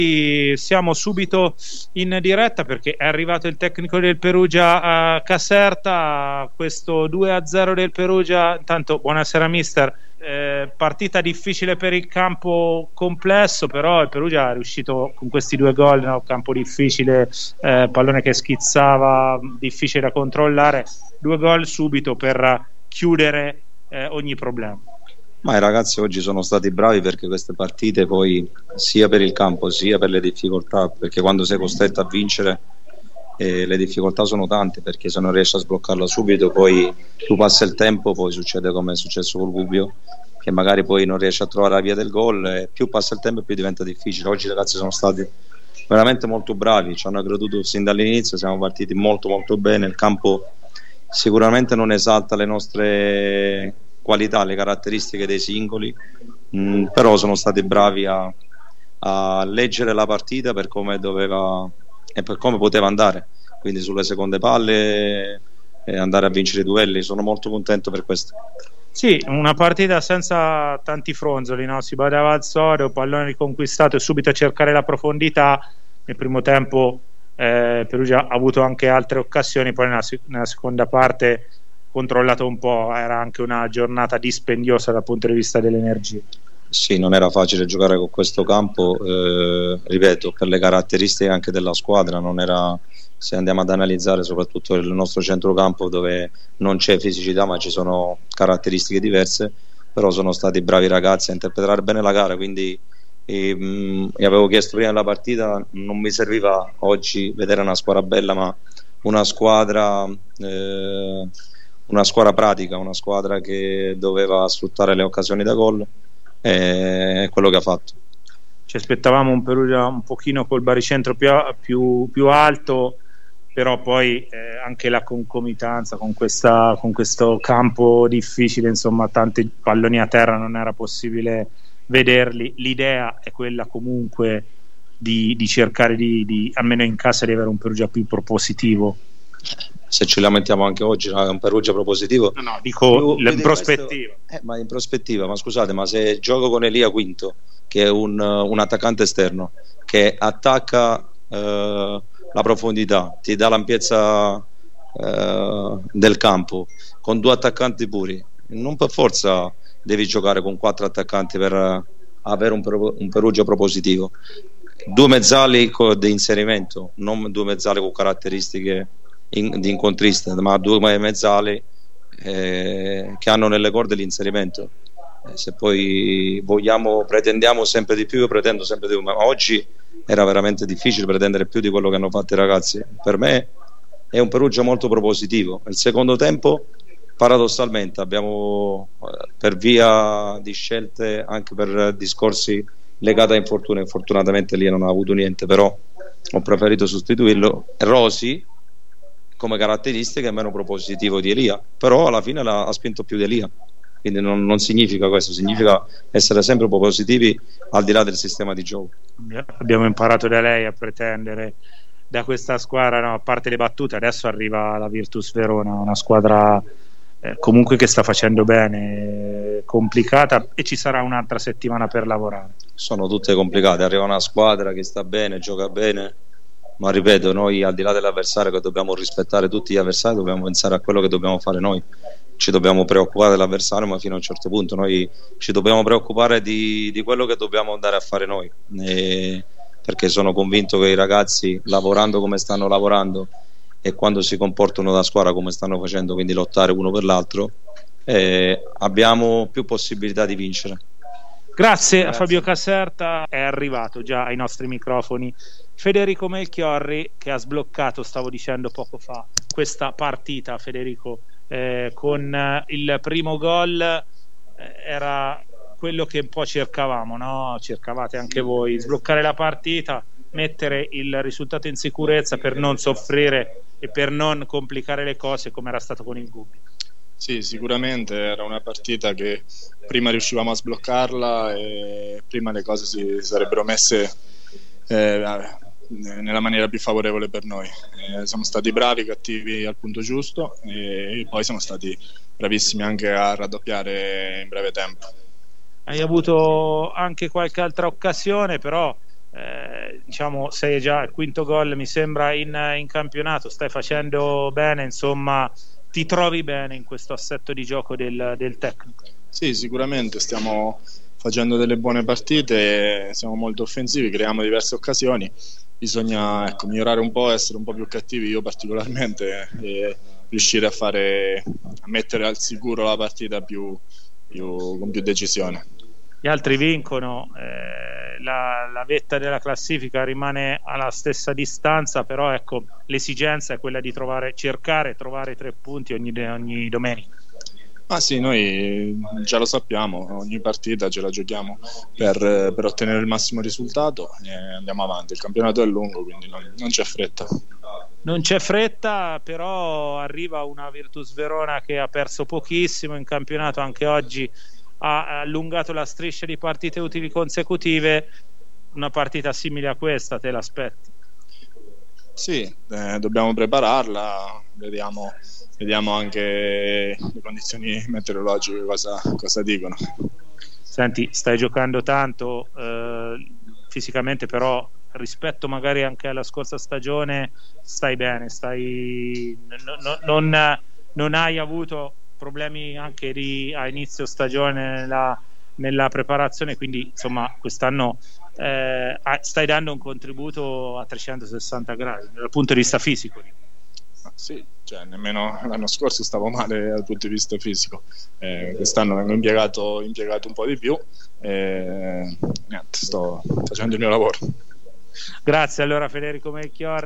Siamo subito in diretta perché è arrivato il tecnico del Perugia a Caserta. Questo 2-0 del Perugia. Intanto buonasera mister, partita difficile per il campo complesso, però il Perugia è riuscito con questi 2 gol, no? Campo difficile, pallone che schizzava, difficile da controllare, 2 gol subito per chiudere ogni problema. Ma i ragazzi oggi sono stati bravi, perché queste partite poi, sia per il campo sia per le difficoltà, perché quando sei costretto a vincere le difficoltà sono tante, perché se non riesci a sbloccarla subito poi più passa il tempo, poi succede come è successo col Gubbio, che magari poi non riesce a trovare la via del gol, e più passa il tempo e più diventa difficile. Oggi i ragazzi sono stati veramente molto bravi, ci hanno creduto sin dall'inizio, siamo partiti molto molto bene. Il campo sicuramente non esalta le nostre qualità, le caratteristiche dei singoli, però sono stati bravi a leggere la partita per come doveva e per come poteva andare, quindi sulle seconde palle andare a vincere i duelli. Sono molto contento per questo. Sì, una partita senza tanti fronzoli, no? Si badava al sodo, pallone riconquistato e subito a cercare la profondità. Nel primo tempo Perugia ha avuto anche altre occasioni, poi nella seconda parte controllato un po', era anche una giornata dispendiosa dal punto di vista dell'energia. Sì, non era facile giocare con questo campo, ripeto, per le caratteristiche anche della squadra. Non era, se andiamo ad analizzare soprattutto il nostro centrocampo, dove non c'è fisicità ma ci sono caratteristiche diverse, però sono stati bravi ragazzi a interpretare bene la gara, quindi avevo chiesto prima della partita, non mi serviva oggi vedere una squadra bella, ma una squadra pratica, una squadra che doveva sfruttare le occasioni da gol, è quello che ha fatto. Ci aspettavamo un Perugia un pochino col baricentro più alto, però poi anche la concomitanza con questo campo difficile, insomma tanti palloni a terra, non era possibile vederli. L'idea è quella comunque di cercare almeno in casa, di avere un Perugia più propositivo. Se ci lamentiamo anche oggi, è un Perugia propositivo. No, dico in prospettiva. Ma in prospettiva, ma scusate, ma se gioco con Elia Quinto, che è un attaccante esterno, che attacca la profondità, ti dà l'ampiezza del campo, con 2 attaccanti puri, non per forza devi giocare con 4 attaccanti per avere un Perugia propositivo. 2 mezzali di inserimento, non 2 mezzali con caratteristiche di incontrista, ma 2 mezzali che hanno nelle corde l'inserimento. Se poi pretendiamo sempre di più, io pretendo sempre di più, ma oggi era veramente difficile pretendere più di quello che hanno fatto i ragazzi. Per me è un Perugia molto propositivo. Il secondo tempo, paradossalmente, abbiamo, per via di scelte, anche per discorsi legati a infortuni, fortunatamente lì non ha avuto niente, però ho preferito sostituirlo. Rosi come caratteristiche è meno propositivo di Elia, però alla fine ha spinto più di Elia, quindi non significa questo, significa essere sempre propositivi al di là del sistema di gioco. Abbiamo imparato da lei a pretendere da questa squadra, no? A parte le battute, adesso arriva la Virtus Verona, una squadra comunque che sta facendo bene, complicata, e ci sarà un'altra settimana per lavorare. Sono tutte complicate, arriva una squadra che sta bene, gioca bene, ma ripeto, noi al di là dell'avversario, che dobbiamo rispettare tutti gli avversari, dobbiamo pensare a quello che dobbiamo fare noi. Ci dobbiamo preoccupare dell'avversario, ma fino a un certo punto noi ci dobbiamo preoccupare di quello che dobbiamo andare a fare noi, perché sono convinto che i ragazzi, lavorando come stanno lavorando e quando si comportano da squadra come stanno facendo, quindi lottare uno per l'altro, abbiamo più possibilità di vincere. Grazie a Fabio Caserta. È arrivato già ai nostri microfoni Federico Melchiorri, che ha sbloccato, stavo dicendo poco fa, questa partita. Federico, con il primo gol era quello che un po' cercavamo, no? Cercavate anche voi, sbloccare la partita, mettere il risultato in sicurezza per non soffrire e per non complicare le cose come era stato con il Gubbio. Sì, sicuramente era una partita che prima riuscivamo a sbloccarla e prima le cose si sarebbero messe nella maniera più favorevole per noi. Siamo stati bravi, cattivi al punto giusto, e poi siamo stati bravissimi anche a raddoppiare in breve tempo. Hai avuto anche qualche altra occasione, però diciamo sei già il quinto gol mi sembra in campionato, stai facendo bene, insomma ti trovi bene in questo assetto di gioco del tecnico? Sì, sicuramente stiamo facendo delle buone partite, siamo molto offensivi, creiamo diverse occasioni, bisogna migliorare un po', essere un po' più cattivi, io particolarmente, e riuscire a mettere al sicuro la partita con più decisione. Gli altri vincono, la vetta della classifica rimane alla stessa distanza, però ecco, l'esigenza è quella di cercare 3 punti ogni domenica. Ah sì, noi già lo sappiamo, ogni partita ce la giochiamo per ottenere il massimo risultato e andiamo avanti. Il campionato è lungo, quindi non c'è fretta. Non c'è fretta, però arriva una Virtus Verona che ha perso pochissimo in campionato, anche oggi ha allungato la striscia di partite utili consecutive. Una partita simile a questa te l'aspetti? Sì, dobbiamo prepararla, vediamo anche le condizioni meteorologiche cosa dicono. Senti, stai giocando tanto fisicamente, però rispetto magari anche alla scorsa stagione stai bene, non hai avuto problemi anche a inizio stagione nella preparazione, quindi insomma quest'anno stai dando un contributo a 360 gradi dal punto di vista fisico. Sì, cioè nemmeno l'anno scorso stavo male dal punto di vista fisico, quest'anno vengo impiegato un po' di più e niente, sto facendo il mio lavoro. Grazie allora Federico Melchiorri.